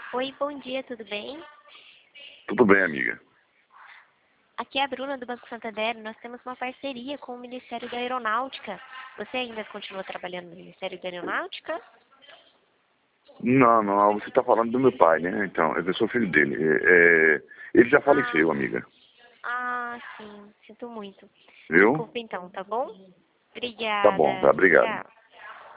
Oi, bom dia, tudo bem? Tudo bem, amiga. Aqui é a Bruna do Banco Santander. Nós temos uma parceria com o Ministério da Aeronáutica. Você ainda continua trabalhando no Ministério da Aeronáutica? Não, não, você está falando do meu pai, né? Então, eu sou filho dele. Ele já faleceu, amiga. Sim, sinto muito. Viu? Desculpa então, tá bom? Tá bom, Obrigada. tá, obrigado. Tchau.